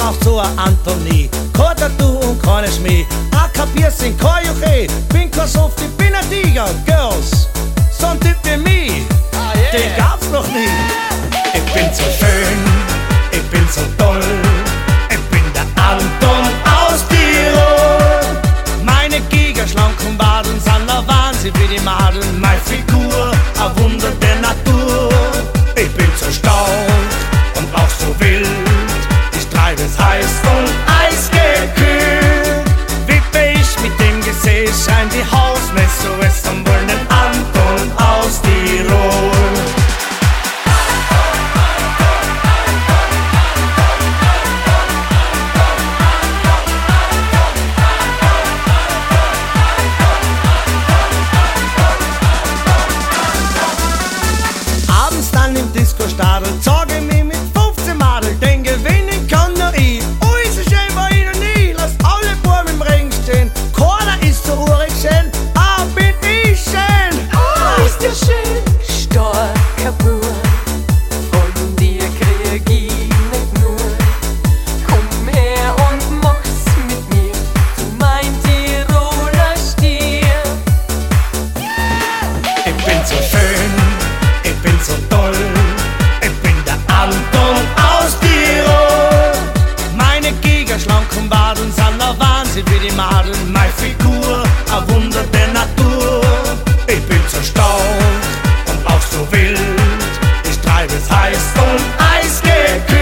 braucht so ein Anthony. Kein Tattoo und keine Schmäh, auch kein Piercing, kein Juche. Bin kein Soft, ich bin ein Tiger, Girls. So ein Typ wie mich, den gab's noch nie. Ich bin so schön, ich bin so toll. Ich bin der Anton aus Tirol. Meine gigaschlanken Wadeln sind ein Wahnsinn wie die Madeln. Meine Figur, ein Wunder der Natur. Ich bin so stark und auch so wild. Ich treibe es heiß und eisgekühlt. Wippe ich mit dem Gesäß, scheint die Hausmesse es am wollen den Anton aus Tirol. Abends dann im Disco-Stadel zeige ich mich mit 15 Madel, den gewinnen kann nur ich. Oh, ist so schön war ich noch nie, lass alle Buben im Ring stehen. Keiner ist so urig schön, bin ich schön. Oh, ist der schön, starker Bub. Von dir krieg ich nicht nur. Komm her und mach's mit mir, du mein Tiroler Stier. Ich bin so schön, ich bin so toll. Ich bin der Anton aus Tirol. Meine gigaschlanken Wadeln sind ein Wahnsinn wie die Madeln. Meine Figur, ein Wunder der Natur. Ich bin so stark und auch so wild. Ich treibe es heiß und eisgekühlt.